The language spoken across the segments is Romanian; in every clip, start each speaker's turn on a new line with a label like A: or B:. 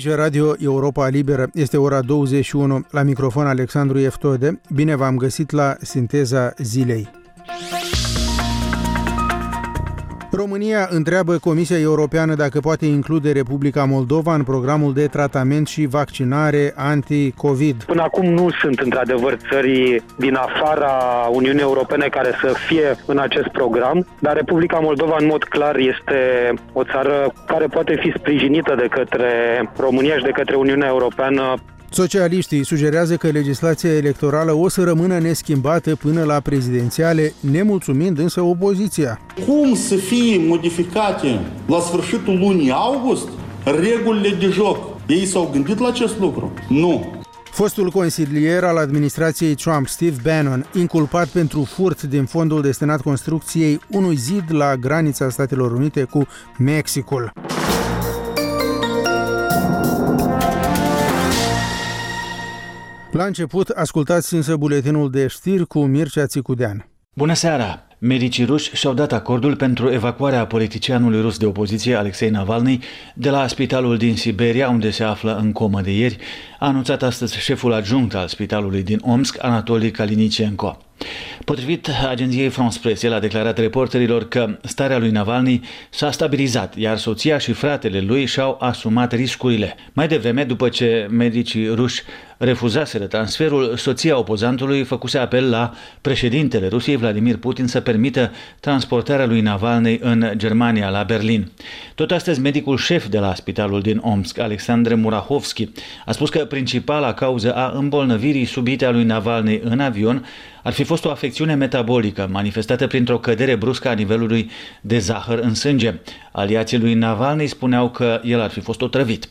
A: Aici Radio Europa Liberă, este ora 21, la microfon Alexandru Eftode. Bine v-am găsit la Sinteza Zilei. România întreabă Comisia Europeană dacă poate include Republica Moldova în programul de tratament și vaccinare anti-COVID.
B: Până acum nu sunt într-adevăr țări din afara Uniunii Europene care să fie în acest program, dar Republica Moldova în mod clar este o țară care poate fi sprijinită de către România și de către Uniunea Europeană.
A: Socialiștii sugerează că legislația electorală o să rămână neschimbată până la prezidențiale, nemulțumind însă opoziția.
C: Cum să fie modificate la sfârșitul lunii august regulile de joc? Ei s-au gândit la acest lucru? Nu.
A: Fostul consilier al administrației Trump, Steve Bannon, inculpat pentru furt din fondul destinat construcției unui zid la granița Statelor Unite cu Mexicul. La început, ascultați însă buletinul de știri cu Mircea Țicudean.
D: Bună seara! Medicii ruși și-au dat acordul pentru evacuarea politicianului rus de opoziție, Alexei Navalny, de la spitalul din Siberia, unde se află în comă de ieri, a anunțat astăzi șeful adjunct al spitalului din Omsk, Anatoli Kalinicenko. Potrivit agenției France Presse, el a declarat reporterilor că starea lui Navalny s-a stabilizat, iar soția și fratele lui și-au asumat riscurile. Mai devreme, după ce medicii ruși refuzaseră transferul, soția opozantului făcuse apel la președintele Rusiei, Vladimir Putin, să permită transportarea lui Navalny în Germania, la Berlin. Tot astăzi, medicul șef de la spitalul din Omsk, Alexandre Murahovski, a spus că principala cauză a îmbolnăvirii subite a lui Navalny în avion ar fi fost o afecțiune metabolică manifestată printr-o cădere bruscă a nivelului de zahăr în sânge. Aliații lui Navalny spuneau că el ar fi fost otrăvit.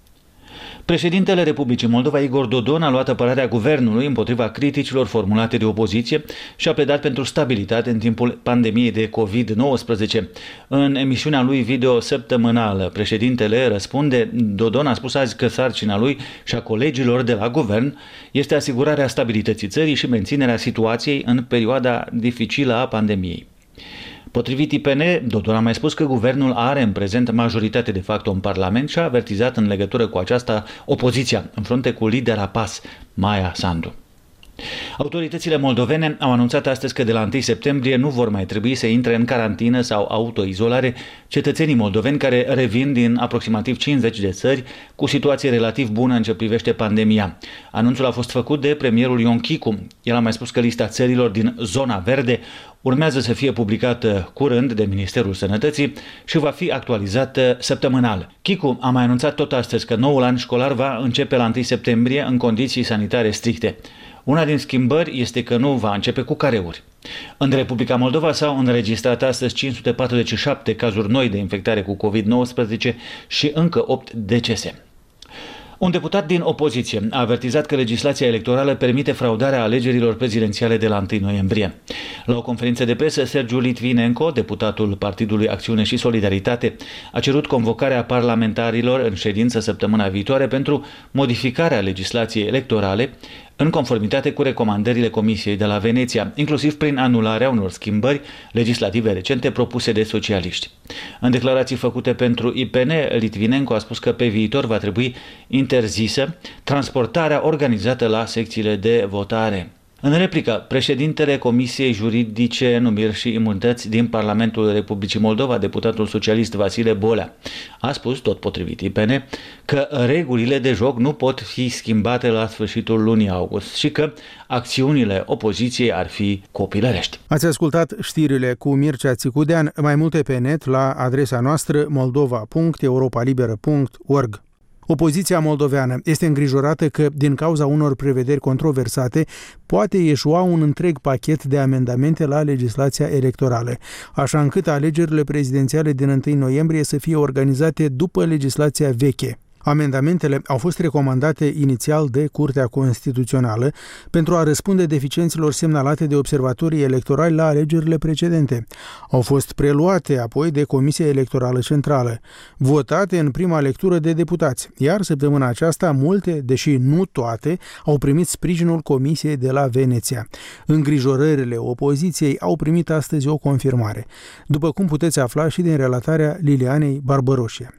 D: Președintele Republicii Moldova, Igor Dodon, a luat apărarea guvernului împotriva criticilor formulate de opoziție și a pledat pentru stabilitate în timpul pandemiei de COVID-19. În emisiunea lui video săptămânală, președintele răspunde. Dodon a spus azi că sarcina lui și a colegilor de la guvern este asigurarea stabilității țării și menținerea situației în perioada dificilă a pandemiei. Potrivit IPN, Dodon a mai spus că guvernul are în prezent majoritate de facto în Parlament și a avertizat în legătură cu aceasta opoziția, în frunte cu lidera PAS, Maia Sandu. Autoritățile moldovene au anunțat astăzi că de la 1 septembrie nu vor mai trebui să intre în carantină sau autoizolare cetățenii moldoveni care revin din aproximativ 50 de țări cu situație relativ bună în ce privește pandemia. Anunțul a fost făcut de premierul Ion Chicu. El a mai spus că lista țărilor din zona verde urmează să fie publicată curând de Ministerul Sănătății și va fi actualizată săptămânal. Chicu a mai anunțat tot astăzi că noul an școlar va începe la 1 septembrie în condiții sanitare stricte. Una din schimbări este că nu va începe cu careuri. În Republica Moldova s-au înregistrat astăzi 547 cazuri noi de infectare cu COVID-19 și încă 8 decese. Un deputat din opoziție a avertizat că legislația electorală permite fraudarea alegerilor prezidențiale de la 1 noiembrie. La o conferință de presă, Sergiu Litvinenko, deputatul Partidului Acțiune și Solidaritate, a cerut convocarea parlamentarilor în ședință săptămâna viitoare pentru modificarea legislației electorale în conformitate cu recomandările Comisiei de la Veneția, inclusiv prin anularea unor schimbări legislative recente propuse de socialiști. În declarații făcute pentru IPN, Litvinenko a spus că pe viitor va trebui interzisă transportarea organizată la secțiile de votare. În replică, președintele Comisiei Juridice, Numiri și Imunități din Parlamentul Republicii Moldova, deputatul socialist Vasile Bolea, a spus, tot potrivit IPN, că regulile de joc nu pot fi schimbate la sfârșitul lunii august și că acțiunile opoziției ar fi copilărești.
A: Ați ascultat știrile cu Mircea Țicudean, mai multe pe net la adresa noastră moldova.europalibera.org. Opoziția moldoveană este îngrijorată că, din cauza unor prevederi controversate, poate ieșua un întreg pachet de amendamente la legislația electorală, așa încât alegerile prezidențiale din 1 noiembrie să fie organizate după legislația veche. Amendamentele au fost recomandate inițial de Curtea Constituțională pentru a răspunde deficiențelor semnalate de observatorii electorali la alegerile precedente. Au fost preluate apoi de Comisia Electorală Centrală, votate în prima lectură de deputați, iar săptămâna aceasta multe, deși nu toate, au primit sprijinul Comisiei de la Veneția. Îngrijorările opoziției au primit astăzi o confirmare, după cum puteți afla și din relatarea Lilianei Barbăroșie.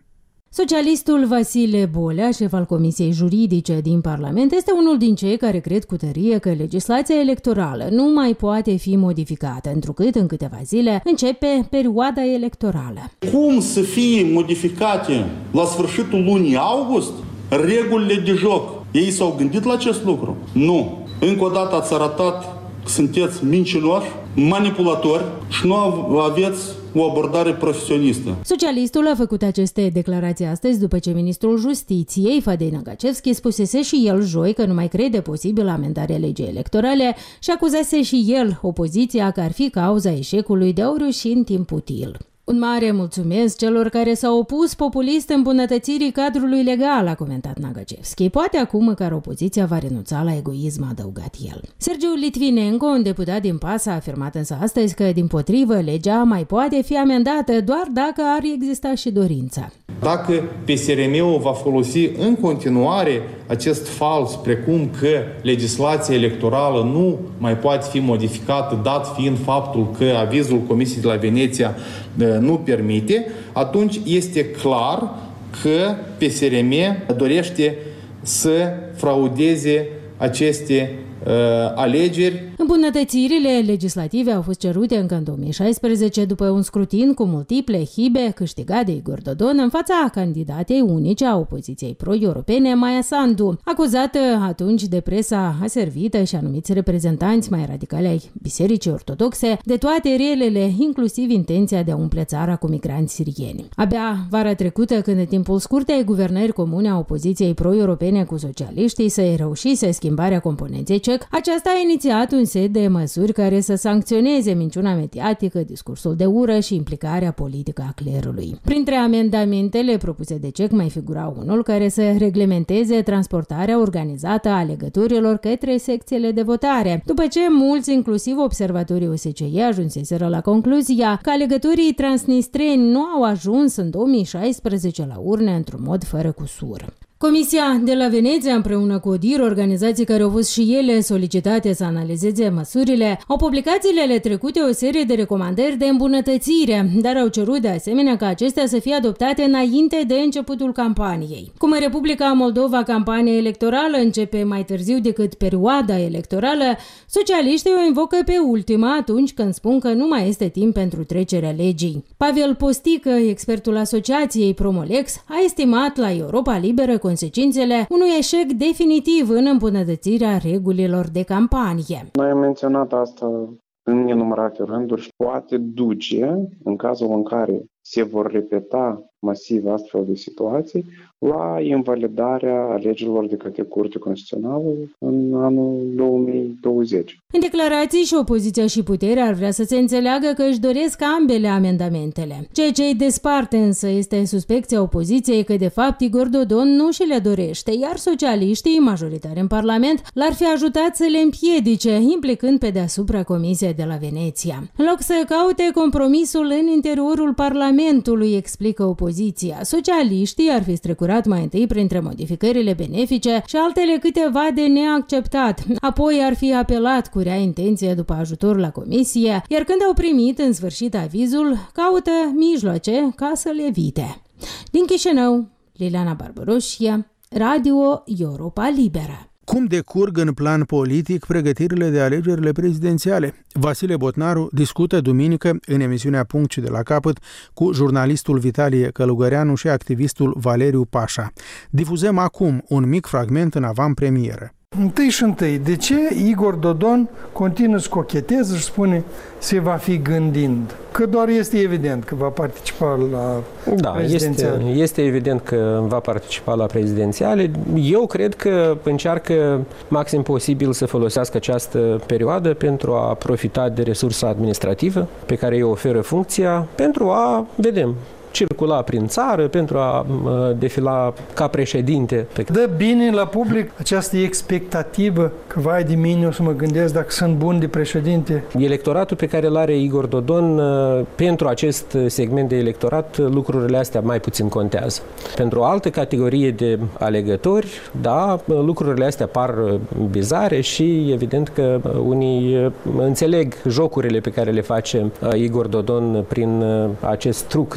E: Socialistul Vasile Bolea, șef al Comisiei Juridice din Parlament, este unul din cei care cred cu tărie că legislația electorală nu mai poate fi modificată, întrucât în câteva zile începe perioada electorală.
C: Cum să fie modificate la sfârșitul lunii august regulile de joc? Ei s-au gândit la acest lucru? Nu. Încă o dată ați arătat că sunteți mincinoși, manipulatori și nu aveți o abordare profesionistă.
E: Socialistul a făcut aceste declarații astăzi după ce ministrul Justiției, Fadei Năgacevski, spusese și el joi că nu mai crede posibil amendarea legii electorale și acuzase și el opoziția că ar fi cauza eșecului de a o reuși în timp util. Un mare mulțumesc celor care s-au opus populist îmbunătățirii cadrului legal, a comentat Năgacevski. Poate acum măcar opoziția va renunța la egoism, a adăugat el. Sergiu Litvinenko, un deputat din PAS, a afirmat însă astăzi că, dimpotrivă, legea mai poate fi amendată doar dacă ar exista și dorința.
F: Dacă PSRM-ul va folosi în continuare acest fals, precum că legislația electorală nu mai poate fi modificată, dat fiind faptul că avizul Comisiei de la Veneția nu permite, atunci este clar că PSRM dorește să fraudeze aceste alegeri.
E: Îmbunătățirile legislative au fost cerute încă în 2016 după un scrutin cu multiple hibe câștigat de Igor Dodon în fața candidatei unice a opoziției pro-europene, Maia Sandu, acuzată atunci de presa aservită și anumiți reprezentanți mai radicali ai Bisericii Ortodoxe de toate relele, inclusiv intenția de a umple țara cu migranți sirieni. Abia vara trecută, când în timpul scurtei guvernări comune a opoziției pro-europene cu socialiștii se reușise schimbarea componenței CEC, aceasta a inițiat un set de măsuri care să sancționeze minciuna mediatică, discursul de ură și implicarea politică a clerului. Printre amendamentele propuse de CEC mai figura unul care să reglementeze transportarea organizată a alegătorilor către secțiile de votare, după ce mulți, inclusiv observatorii OSCE, ajunseseră la concluzia că alegătorii transnistreni nu au ajuns în 2016 la urne într-un mod fără cusur. Comisia de la Veneția, împreună cu ODIHR, organizații care au fost și ele solicitate să analizeze măsurile, au publicat zilele trecute o serie de recomandări de îmbunătățire, dar au cerut de asemenea ca acestea să fie adoptate înainte de începutul campaniei. Cum în Republica Moldova campania electorală începe mai târziu decât perioada electorală, socialiștii o invocă pe ultima atunci când spun că nu mai este timp pentru trecerea legii. Pavel Postică, expertul asociației Promolex, a estimat la Europa Liberă consecințele unui eșec definitiv în îmbunătățirea regulilor de campanie.
G: Noi am menționat asta în nenumărate rânduri și poate duce, în cazul în care se vor repeta masiv astfel de situații, la invalidarea alegerilor de către Curtea Constituțională în anul 2020.
E: În declarații și opoziția și puterea ar vrea să se înțeleagă că își doresc ambele amendamentele. Ceea ce îi desparte însă este suspecția opoziției că de fapt Igor Dodon nu și le dorește, iar socialiștii, majoritari în Parlament, l-ar fi ajutat să le împiedice, implicând pe deasupra Comisia de la Veneția. În loc să caute compromisul în interiorul Parlamentului, explică opoziția, socialiștii ar fi strecurat mai întâi printre modificările benefice și altele câteva de neacceptat. Apoi ar fi apelat cu rea intenție după ajutor la comisie, iar când au primit în sfârșit avizul, caută mijloace ca să le evite. Din Chișinău, Liliana Barbaroșia, Radio Europa Liberă.
A: Cum decurg în plan politic pregătirile de alegerile prezidențiale? Vasile Botnaru discută duminică în emisiunea Punct de la capăt cu jurnalistul Vitalie Călugăreanu și activistul Valeriu Pașa. Difuzăm acum un mic fragment în avant-premieră.
H: Întâi, de ce Igor Dodon continuă să cocheteze și spune se va fi gândind? Că doar este evident că va participa la prezidențiale.
I: Este evident că va participa la prezidențiale. Eu cred că încearcă maxim posibil să folosească această perioadă pentru a profita de resursa administrativă pe care îi oferă funcția, pentru a, circula prin țară, pentru a defila ca președinte.
H: Dă bine la public această expectativă că vai de mine, o să mă gândesc dacă sunt bun de președinte.
I: Electoratul pe care îl are Igor Dodon, pentru acest segment de electorat, lucrurile astea mai puțin contează. Pentru o altă categorie de alegători, da, lucrurile astea par bizare și evident că unii înțeleg jocurile pe care le face Igor Dodon prin acest truc, dacă pot să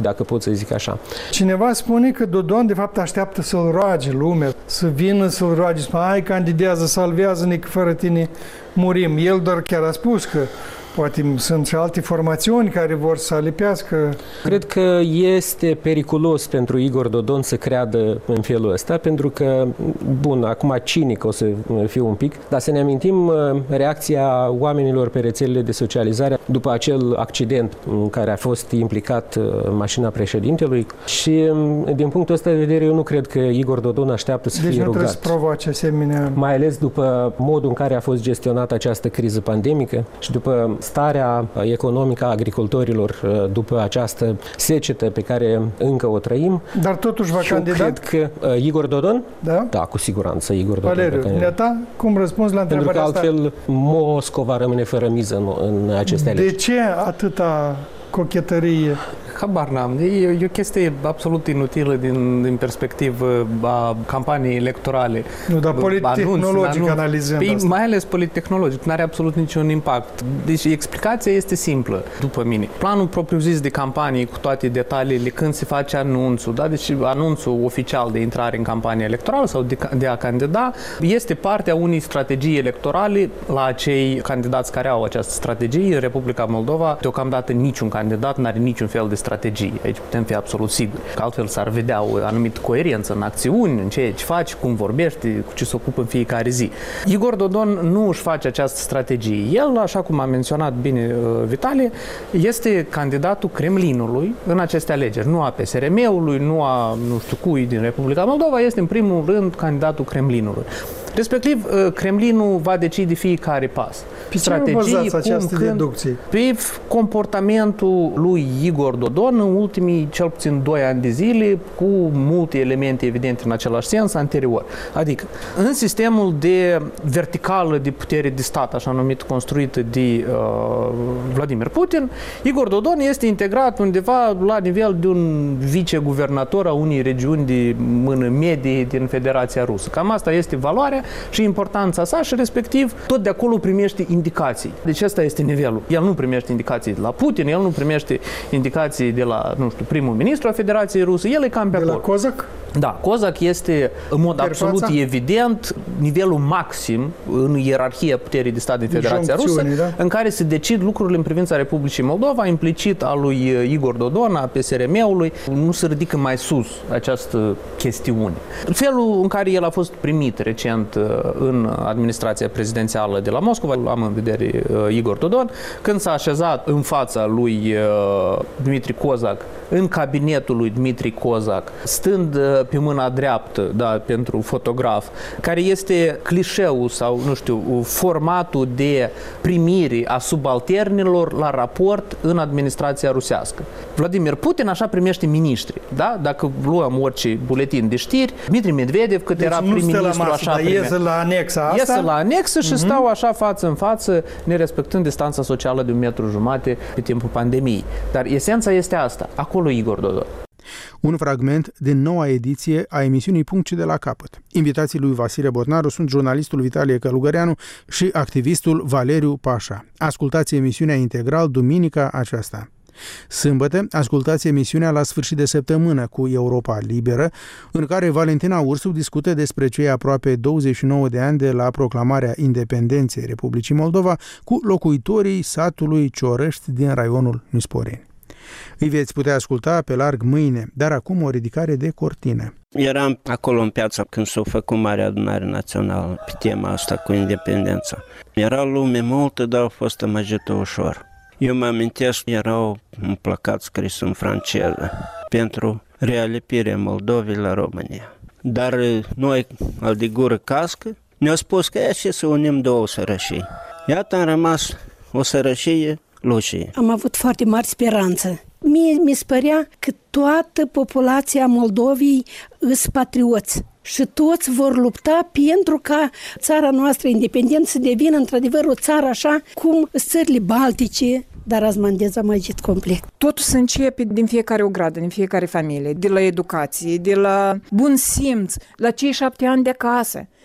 I: să zic așa.
H: Cineva spune că Dodon de fapt așteaptă să-l roage lumea, să vină să-l roage, să spune, hai, candidează, salvează-ne că fără tine murim. El doar chiar a spus că poate sunt și alte formațiuni care vor să alipească.
I: Cred că este periculos pentru Igor Dodon să creadă în felul ăsta, pentru că, bun, acum cinic o să fiu un pic, dar să ne amintim reacția oamenilor pe rețelele de socializare după acel accident în care a fost implicat mașina președintelui și, din punctul ăsta de vedere, eu nu cred că Igor Dodon așteaptă să fie rugat.
H: Deci nu trebuie să provoace asemenea...
I: Mai ales după modul în care a fost gestionată această criză pandemică și după starea economică a agricultorilor după această secetă pe care încă o trăim.
H: Dar totuși va candida?
I: Cred că Igor Dodon?
H: Da?
I: Da, cu siguranță Igor Dodon.
H: Valeriu, dumneata, cum răspunzi la întrebarea asta?
I: Pentru că altfel Moscova rămâne fără miză în aceste alegeri.
H: De ce atâta cochetărie?
J: Habar n-am. E o chestie absolut inutilă din perspectivă a campaniei electorale.
H: Nu, dar polittehnologic analizând asta.
J: Mai ales polittehnologic. Nu are absolut niciun impact. Deci explicația este simplă, după mine. Planul propriu-zis de campanie cu toate detaliile, când se face anunțul, da? Deci anunțul oficial de intrare în campanie electorală sau de a candida, este partea unei strategii electorale la acei candidați care au această strategie. În Republica Moldova, deocamdată niciun candidat nu are niciun fel de strategie. Aici putem fi absolut siguri. Că altfel s-ar vedea o anumită coerență în acțiuni, în ceea ce faci, cum vorbește, cu ce se ocupă în fiecare zi. Igor Dodon nu își face această strategie. El, așa cum a menționat bine Vitalie, este candidatul Kremlinului în aceste alegeri. Nu a PSRM-ului, nu a nu știu cui din Republica Moldova, este în primul rând candidatul Kremlinului. Respectiv, Kremlinul va decide fiecare pas.
H: Pe strategii, această deducție?
J: Pe comportamentul lui Igor Dodon în ultimii cel puțin 2 ani de zile, cu multe elemente evidente în același sens anterior. Adică, în sistemul de verticală de putere de stat, așa numit, construit de Vladimir Putin, Igor Dodon este integrat undeva la nivel de un viceguvernator a unei regiuni de mână medie din Federația Rusă. Cam asta este valoarea și importanța sa și respectiv tot de acolo primește indicații. Deci ăsta este nivelul. El nu primește indicații de la Putin, el nu primește indicații de la, nu știu, primul ministru a Federației Rusă, el e cam pe acolo.
H: De la Kozak?
J: Da, Kozak este în mod absolut evident nivelul maxim în ierarhia puterii de stat din Federația Rusă, da? În care se decid lucrurile în privința Republicii Moldova, implicit al lui Igor Dodon, a PSRM-ului, nu se ridică mai sus această chestiune. Felul în care el a fost primit recent în administrația prezidențială de la Moscova, am în vedere Igor Dodon, când s-a așezat în fața lui Dmitri Kozak, în cabinetul lui Dmitri Kozak, stând pe mâna dreaptă, da, pentru fotograf, care este clișeul sau, nu știu, formatul de primire a subalternilor la raport în administrația rusească. Vladimir Putin așa primește miniștri, da? Dacă luăm orice buletin de știri, Dmitri Medvedev, cât era prim-ministru, așa primește.
H: Iese la anexa asta?
J: Iese la anexă și stau așa față în față, nerespectând distanța socială de 1,5 metri pe timpul pandemiei. Dar esența este asta. Acolo Igor Dodon.
A: Un fragment din noua ediție a emisiunii Punct de la capăt. Invitații lui Vasile Botnaru sunt jurnalistul Vitalie Călugăreanu și activistul Valeriu Pașa. Ascultați emisiunea integral duminica aceasta. Sâmbătă, ascultați emisiunea La sfârșit de săptămână cu Europa Liberă, în care Valentina Ursu discută despre cei aproape 29 de ani de la proclamarea independenței Republicii Moldova cu locuitorii satului Ciorăști din raionul Nisporeni. Îi veți putea asculta pe larg mâine, dar acum o ridicare de cortină.
K: Eram acolo în piață când s-a făcut Marea Adunare Națională pe tema asta cu independența. Era lume multă, dar a fost amăgită ușor. Eu mă amintesc, erau un placat scris în franceză pentru realipirea Moldovei la România. Dar noi, al de gură cască, ne-au spus că e și să unim două sărășii. Iată, am rămas o sărășie lușie.
L: Am avut foarte mari speranțe. Mie mi se părea că toată populația Moldovei îs patrioți și toți vor lupta pentru ca țara noastră independentă să devină într-adevăr o țară așa cum țările baltice, dar azi m-am dezamăgit complet.
M: Totul se începe din fiecare ogradă, din fiecare familie, de la educație, de la bun simț, la cei 7 ani de acasă.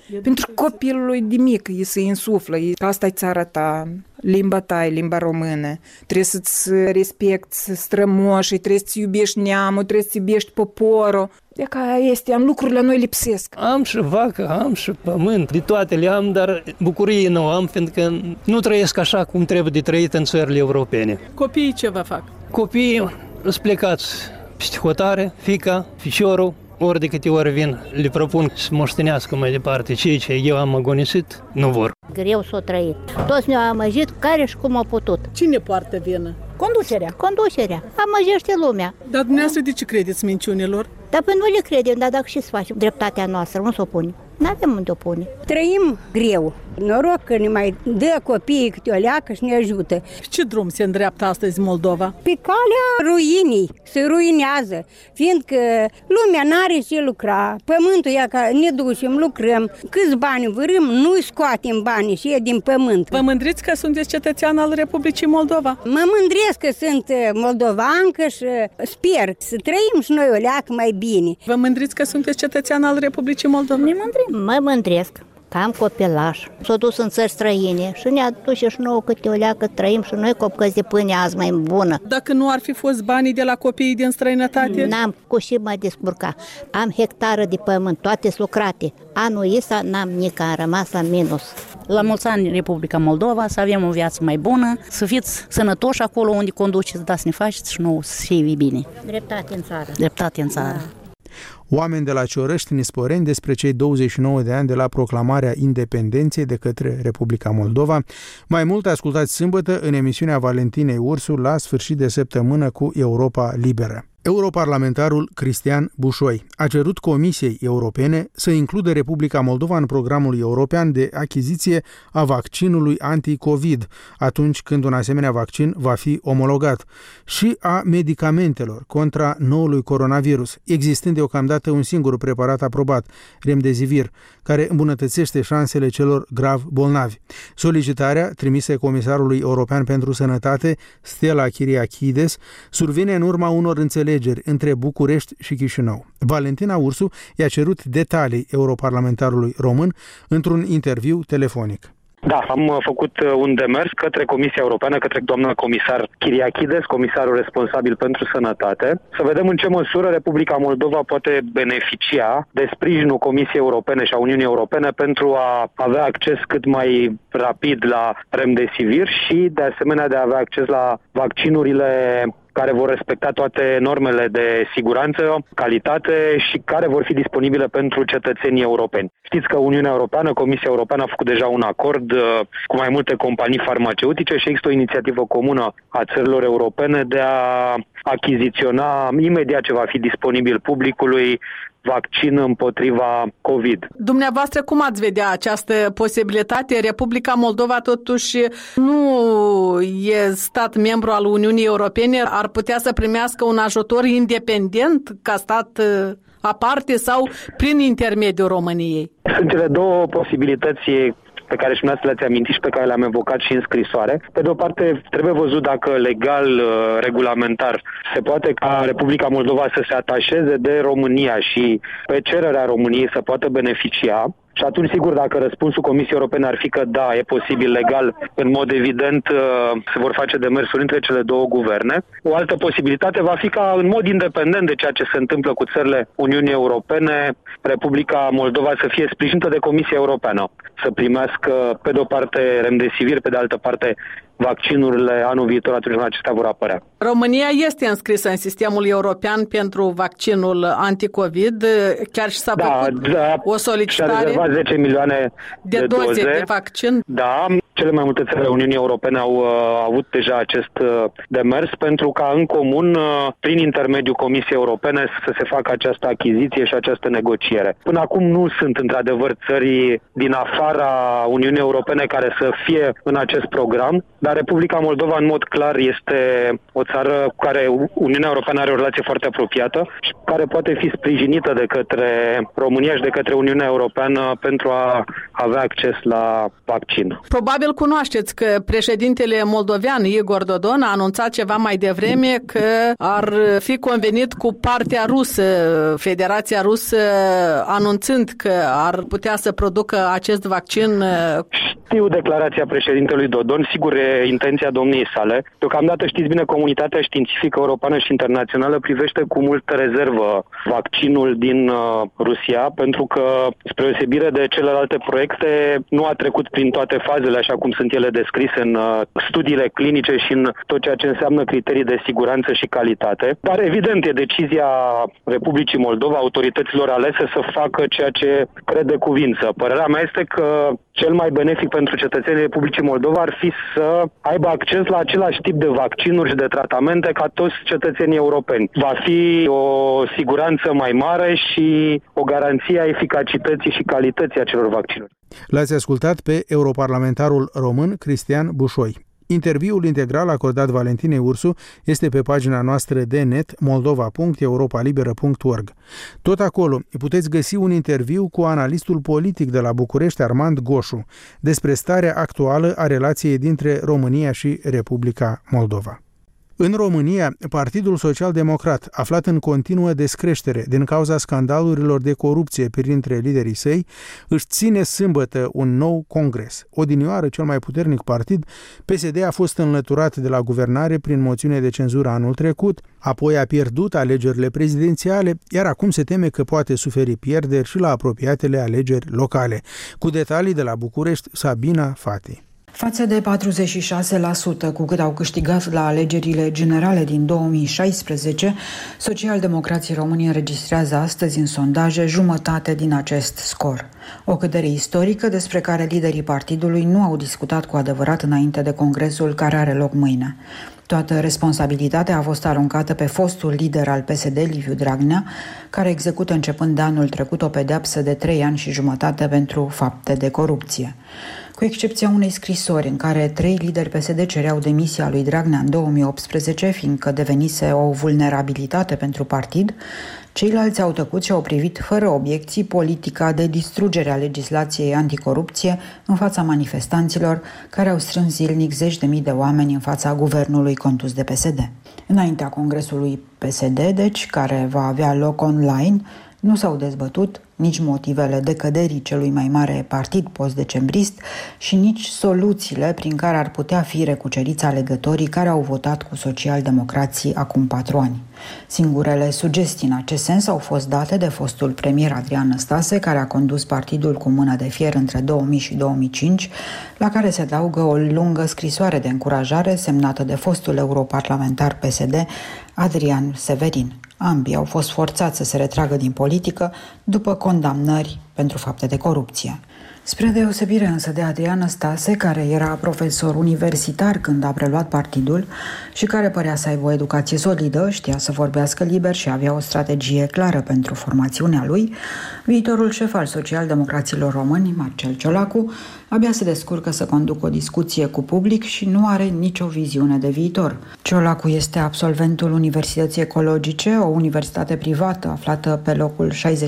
M: Pentru copilul de mic îi se insuflă, că asta e țara ta, limba ta e limba română, trebuie să-ți respecti strămoșii, trebuie să-ți iubești neamul, trebuie să-ți iubești poporul. De ca este, lucrurile noi lipsesc.
N: Am și vacă, am și pământ, de toate le am, dar bucurie nu am, pentru că nu trăiesc așa cum trebuie de trăit în țările europene.
O: Copiii ce vă fac?
N: Copiii sunt plecați peste hotare, fiica, ficiorul, ori de câte ori vin, le propun să moștenească mai departe ceea ce eu am agonisit, nu vor.
P: Greu s-o trăit. Toți ne-au amăjit care și cum au putut.
O: Cine poartă vină?
P: Conducerea. Amăjește lumea.
O: Dar dumneavoastră de ce credeți minciunilor?
P: Dar păi nu le credem, dar dacă și să facem dreptatea noastră, nu s-o pune. N-avem unde o pune.
Q: Trăim greu. Noroc că ne mai dă copiii câte o leacă și ne ajută.
O: Ce drum se îndreaptă astăzi Moldova?
Q: Pe calea ruinii, se ruinează, fiindcă lumea n-are ce lucra, pământul e ca ne ducem, lucrăm, câți bani vărâm, nu scoatem banii și e din pământ.
O: Vă mândriți că sunteți cetățean al Republicii Moldova?
Q: Mă mândresc că sunt moldovancă și sper să trăim și noi o leacă mai bine.
O: Vă mândriți că sunteți cetățean al Republicii Moldova?
P: Ne mândrim. Mă mândresc că am copilaș. S-a dus în țări străine și ne aduce și nouă câte o leacă, trăim și noi cu bucăți de pâine azi mai bună.
O: Dacă nu ar fi fost banii de la copiii din străinătate?
P: N-am cu și mă descurca. Am hectare de pământ, toate lucrate. Anul ăsta n-am nici, am rămas la minus.
R: La mulți ani Republica Moldova, să avem o viață mai bună, să fiți sănătoși acolo unde conduceți, dar să ne faceți și nu să fie bine.
P: Dreptate în țară.
R: Dreptate în țară.
A: Oameni de la Ciorăști, Nisporeni, despre cei 29 de ani de la proclamarea independenței de către Republica Moldova. Mai mult ascultați sâmbătă în emisiunea Valentinei Ursu la sfârșit de săptămână cu Europa Liberă. Europarlamentarul Cristian Bușoi a cerut Comisiei Europene să includă Republica Moldova în programul european de achiziție a vaccinului anti-COVID, atunci când un asemenea vaccin va fi omologat, și a medicamentelor contra noului coronavirus, existând deocamdată un singur preparat aprobat, Remdesivir, care îmbunătățește șansele celor grav bolnavi. Solicitarea, trimisă Comisarului European pentru Sănătate, Stella Kyriakides, survine în urma unor înțelegeri între București și Chișinău. Valentina Ursu i-a cerut detalii europarlamentarului român într-un interviu telefonic.
B: Da, am făcut un demers către Comisia Europeană, către doamna comisar Kyriakides, comisarul responsabil pentru sănătate, să vedem în ce măsură Republica Moldova poate beneficia de sprijinul Comisiei Europene și a Uniunii Europene pentru a avea acces cât mai rapid la Remdesivir și, de asemenea, de a avea acces la vaccinurile care vor respecta toate normele de siguranță, calitate și care vor fi disponibile pentru cetățenii europeni. Știți că Uniunea Europeană, Comisia Europeană a făcut deja un acord cu mai multe companii farmaceutice și există o inițiativă comună a țărilor europene de a achiziționa imediat ce va fi disponibil publicului vaccin împotriva COVID.
O: Dumneavoastră, cum ați vedea această posibilitate? Republica Moldova totuși nu e stat membru al Uniunii Europene, ar putea să primească un ajutor independent ca stat aparte sau prin intermediul României?
B: Sunt cele două posibilități pe care și dumneavoastră le-ați amintit și pe care le-am evocat și în scrisoare. Pe de o parte, trebuie văzut dacă legal, regulamentar, se poate ca Republica Moldova să se atașeze de România și pe cererea României să poată beneficia. Și atunci, sigur, dacă răspunsul Comisiei Europene ar fi că da, e posibil legal, în mod evident se vor face demersuri între cele două guverne. O altă posibilitate va fi ca, în mod independent de ceea ce se întâmplă cu țările Uniunii Europene, Republica Moldova să fie sprijinită de Comisia Europeană, să primească, pe de o parte, Remdesivir, pe de altă parte, vaccinurile anul viitor atunci când acestea vor apărea.
O: România este înscrisă în sistemul european pentru vaccinul anticovid, chiar și s-a făcut o solicitare.
B: Și-a rezervat 10 milioane de doze
O: de vaccin.
B: Da, cele mai multe țări ale Uniunii Europene au avut deja acest demers pentru ca în comun, prin intermediul Comisiei Europene, să se facă această achiziție și această negociere. Până acum nu sunt într-adevăr țări din afara Uniunii Europene care să fie în acest program. dar Republica Moldova în mod clar este o țară cu care Uniunea Europeană are o relație foarte apropiată și care poate fi sprijinită de către România și de către Uniunea Europeană pentru a avea acces la vaccin.
O: Probabil cunoașteți că președintele moldovean Igor Dodon a anunțat ceva mai devreme că ar fi convenit cu partea rusă, Federația Rusă, anunțând că ar putea să producă acest vaccin.
B: Știu declarația președintelui Dodon, sigur e intenția domniei sale. Deocamdată știți bine, comunitatea științifică europeană și internațională privește cu multă rezervă vaccinul din Rusia, pentru că, spre deosebire de celelalte proiecte, nu a trecut prin toate fazele așa cum sunt ele descrise în studiile clinice și în tot ceea ce înseamnă criterii de siguranță și calitate. Dar evident e decizia Republicii Moldova, autorităților alese, să facă ceea ce cred de cuvință. Părerea mea este că cel mai benefic pentru cetățenii Republicii Moldova ar fi să aibă acces la același tip de vaccinuri și de tratamente ca toți cetățenii europeni. Va fi o siguranță mai mare și o garanție a eficacității și calității acelor vaccinuri.
A: L-ați ascultat pe europarlamentarul român Cristian Bușoi. Interviul integral acordat Valentinei Ursu este pe pagina noastră de net moldova.europalibera.org. Tot acolo puteți găsi un interviu cu analistul politic de la București, Armand Goșu, despre starea actuală a relației dintre România și Republica Moldova. În România, Partidul Social-Democrat, aflat în continuă descreștere din cauza scandalurilor de corupție printre liderii săi, își ține sâmbătă un nou congres. Odinioară cel mai puternic partid, PSD a fost înlăturat de la guvernare prin moțiune de cenzură anul trecut, apoi a pierdut alegerile prezidențiale, iar acum se teme că poate suferi pierderi și la apropiatele alegeri locale. Cu detalii de la București, Sabina Fati.
S: Față de 46% cu cât au câștigat la alegerile generale din 2016, socialdemocrații români înregistrează astăzi în sondaje jumătate din acest scor. O cădere istorică despre care liderii partidului nu au discutat cu adevărat înainte de congresul care are loc mâine. Toată responsabilitatea a fost aruncată pe fostul lider al PSD, Liviu Dragnea, care execută începând de anul trecut o pedeapsă de 3 ani și jumătate pentru fapte de corupție. Cu excepția unei scrisori în care 3 lideri PSD cereau demisia lui Dragnea în 2018, fiindcă devenise o vulnerabilitate pentru partid, ceilalți au tăcut și au privit fără obiecții politica de distrugere a legislației anticorupție în fața manifestanților care au strâns zilnic zeci de mii de oameni în fața guvernului condus de PSD. Înaintea congresului PSD, deci, care va avea loc online, nu s-au dezbătut nici motivele decăderii celui mai mare partid post-decembrist și nici soluțiile prin care ar putea fi recuceriți alegătorii care au votat cu socialdemocrații acum 4 ani. Singurele sugestii în acest sens au fost date de fostul premier Adrian Năstase, care a condus partidul cu mână de fier între 2000 și 2005, la care se adaugă o lungă scrisoare de încurajare semnată de fostul europarlamentar PSD Adrian Severin. Ambii au fost forțați să se retragă din politică după condamnări pentru fapte de corupție. Spre deosebire însă de Adrian Năstase, care era profesor universitar când a preluat partidul și care părea să aibă o educație solidă, știa să vorbească liber și avea o strategie clară pentru formațiunea lui, viitorul șef al socialdemocraților români, Marcel Ciolacu, abia se descurcă să conducă o discuție cu public și nu are nicio viziune de viitor. Ciolacu este absolventul Universității Ecologice, o universitate privată aflată pe locul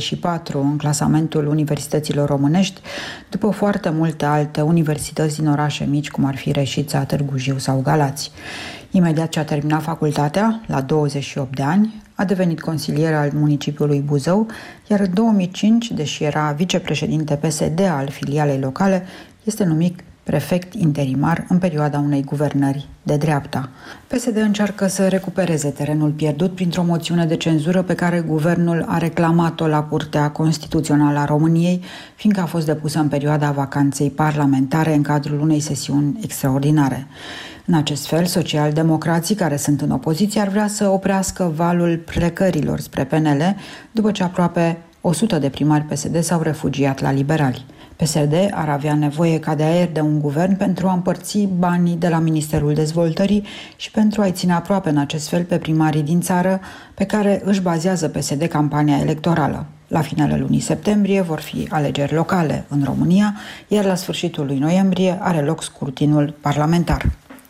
S: 64 în clasamentul universităților românești, după foarte multe alte universități din orașe mici, cum ar fi Reșița, Târgu Jiu sau Galați. Imediat ce a terminat facultatea, la 28 de ani, a devenit consilier al municipiului Buzău, iar în 2005, deși era vicepreședinte PSD al filialei locale, este numit prefect interimar în perioada unei guvernări de dreapta. PSD încearcă să recupereze terenul pierdut printr-o moțiune de cenzură pe care guvernul a reclamat-o la Curtea Constituțională a României, fiindcă a fost depusă în perioada vacanței parlamentare în cadrul unei sesiuni extraordinare. În acest fel, socialdemocrații care sunt în opoziție ar vrea să oprească valul plecărilor spre PNL, după ce aproape 100 de primari PSD s-au refugiat la liberali. PSD ar avea nevoie ca de aer de un guvern pentru a împărți banii de la Ministerul Dezvoltării și pentru a-i ține aproape în acest fel pe primarii din țară pe care își bazează PSD campania electorală. La finele lunii septembrie vor fi alegeri locale în România, iar la sfârșitul lui noiembrie are loc scrutinul parlamentar.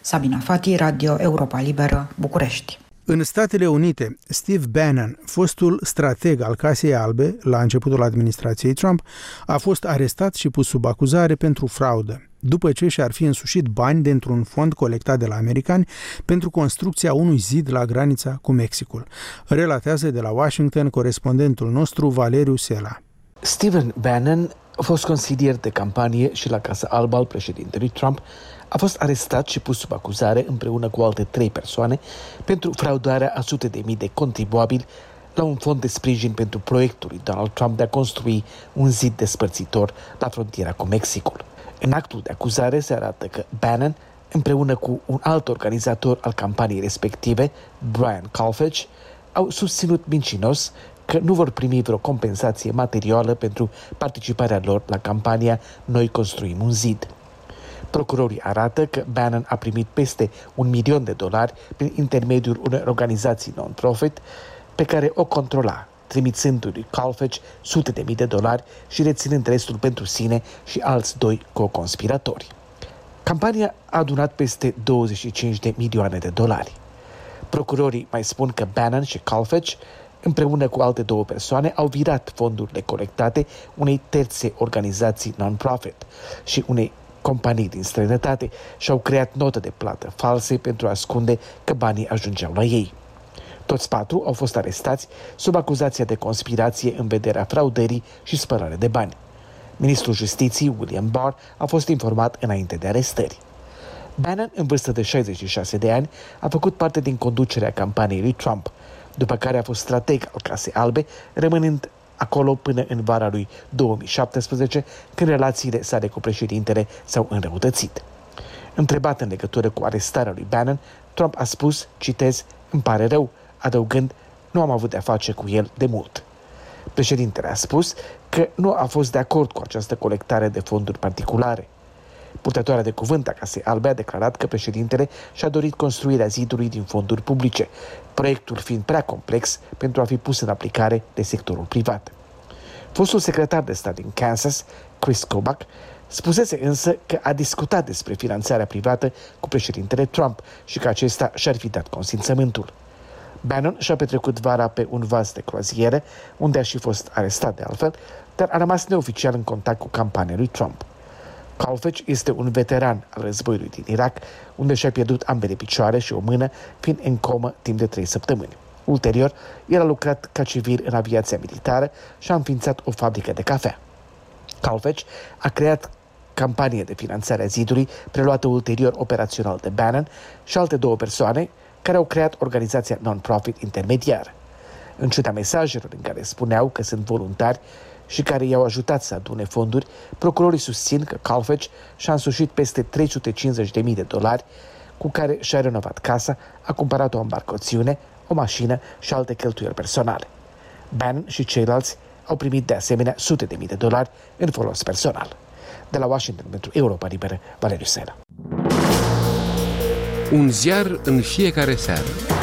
S: Sabina Fati, Radio Europa Liberă, București.
A: În Statele Unite, Steve Bannon, fostul strateg al Casei Albe la începutul administrației Trump, a fost arestat și pus sub acuzare pentru fraudă, după ce și-ar fi însușit bani dintr-un fond colectat de la americani pentru construcția unui zid la granița cu Mexicul. Relatează de la Washington corespondentul nostru Valeriu Sela.
T: Stephen Bannon, fost consilier de campanie și la Casa Albă al președintelui Trump, a fost arestat și pus sub acuzare împreună cu alte 3 persoane pentru fraudarea a sute de mii de contribuabili la un fond de sprijin pentru proiectul lui Donald Trump de a construi un zid despărțitor la frontiera cu Mexicul. În actul de acuzare se arată că Bannon, împreună cu un alt organizator al campaniei respective, Brian Kolfage, au susținut mincinos că nu vor primi vreo compensație materială pentru participarea lor la campania Noi construim un zid. Procurorii arată că Bannon a primit peste $1.000.000 prin intermediul unei organizații non-profit pe care o controla, trimițându-lui Kolfage sute de mii de dolari și reținând restul pentru sine și alți 2 co-conspiratori. Campania a adunat peste $25 de milioane. Procurorii mai spun că Bannon și Kolfage, împreună cu alte 2 persoane, au virat fondurile colectate unei terțe organizații non-profit și unei companii din străinătate și au creat note de plată false pentru a ascunde că banii ajungeau la ei. Toți 4 au fost arestați sub acuzația de conspirație în vederea fraudării și spălare de bani. Ministrul Justiției, William Barr, a fost informat înainte de arestări. Bannon, în vârstă de 66 de ani, a făcut parte din conducerea campaniei lui Trump, după care a fost strateg al Casei Albe, rămânând acolo până în vara lui 2017, când relațiile sale cu președintele s-au înrăutățit. Întrebat în legătură cu arestarea lui Bannon, Trump a spus, citez, "Îmi pare rău", adăugând, "Nu am avut de-a face cu el de mult". Președintele a spus că nu a fost de acord cu această colectare de fonduri particulare. Purtătoarea de cuvânt a Casei Albe a declarat că președintele și-a dorit construirea zidului din fonduri publice, proiectul fiind prea complex pentru a fi pus în aplicare de sectorul privat. Fostul secretar de stat din Kansas, Chris Kobach, spusese însă că a discutat despre finanțarea privată cu președintele Trump și că acesta și-ar fi dat consimțământul. Bannon și-a petrecut vara pe un vas de croazieră, unde a și fost arestat de altfel, dar a rămas neoficial în contact cu campania lui Trump. Kolfage este un veteran al războiului din Irak, unde și-a pierdut ambele picioare și o mână, fiind în comă timp de 3 săptămâni. Ulterior, el a lucrat ca civil în aviația militară și a înființat o fabrică de cafea. Kolfage a creat campanie de finanțare a zidului, preluată ulterior operațional de Bannon și alte 2 persoane care au creat organizația non-profit intermediară. În ciuda mesajelor în care spuneau că sunt voluntari și care i-au ajutat să adune fonduri, procurorii susțin că Kolfage și-a însușit peste $350.000 cu care și-a renovat casa, a cumpărat o embarcațiune, o mașină și alte cheltuieli personale. Bannon și ceilalți au primit de asemenea sute de mii de dolari în folos personal. De la Washington pentru Europa Liberă, Valeriu Sela.
U: Un ziar în fiecare seară.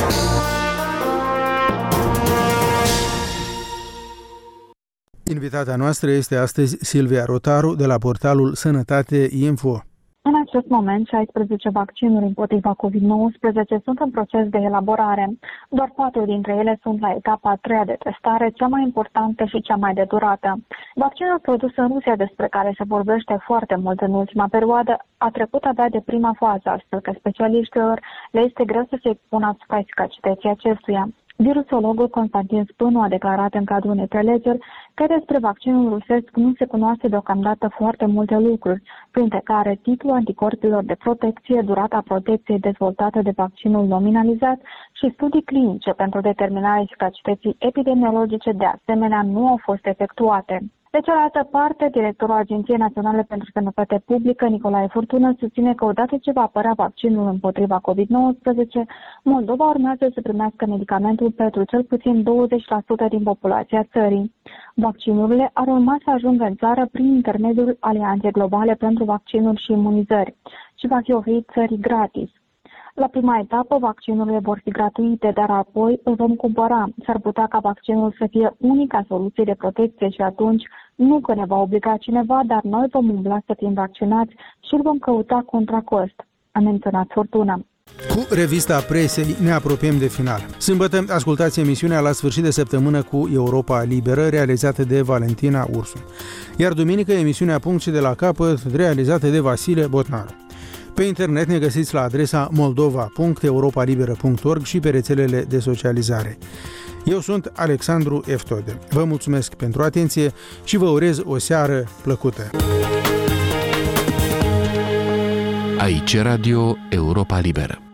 A: Invitata noastră este astăzi Silvia Rotaru de la portalul Sănătate Info.
V: În acest moment, 16 vaccinuri împotriva COVID-19 sunt în proces de elaborare. Doar 4 dintre ele sunt la etapa a 3-a de testare, cea mai importantă și cea mai de durată. Vaccinul produs în Rusia, despre care se vorbește foarte mult în ultima perioadă, a trecut abia de prima fază, astfel că specialiștilor le este greu să se expună asupra eficacității acestuia. Virusologul Constantin Spânu a declarat în cadrul unei prelegeri că despre vaccinul rusesc nu se cunoaște deocamdată foarte multe lucruri, printre care titlul anticorpilor de protecție, durata protecției dezvoltată de vaccinul nominalizat și studii clinice pentru determinarea eficacității epidemiologice de asemenea nu au fost efectuate. De cealaltă parte, directorul Agenției Naționale pentru Sănătate Publică, Nicolae Furtună, susține că odată ce va apărea vaccinul împotriva COVID-19, Moldova urmează să primească medicamentul pentru cel puțin 20% din populația țării. Vaccinurile ar urma să ajungă în țară prin intermediul Alianței Globale pentru Vaccinuri și Imunizări și va fi oferit țării gratis. La prima etapă, vaccinurile vor fi gratuite, dar apoi îl vom cumpăra. S-ar putea ca vaccinul să fie unica soluție de protecție și atunci nu că ne va obliga cineva, dar noi vom umbla să fim vaccinați și îl vom căuta contra cost. a menționat Furtună.
A: Cu revista presei ne apropiem de final. Sâmbătă ascultați emisiunea La sfârșit de săptămână cu Europa Liberă, realizată de Valentina Ursu. Iar duminică emisiunea Punct și de la capăt, realizată de Vasile Botnaru. Pe internet ne găsiți la adresa moldova.europalibera.org și pe rețelele de socializare. Eu sunt Alexandru Eftode. Vă mulțumesc pentru atenție și vă urez o seară plăcută.
U: Aici Radio Europa Liberă.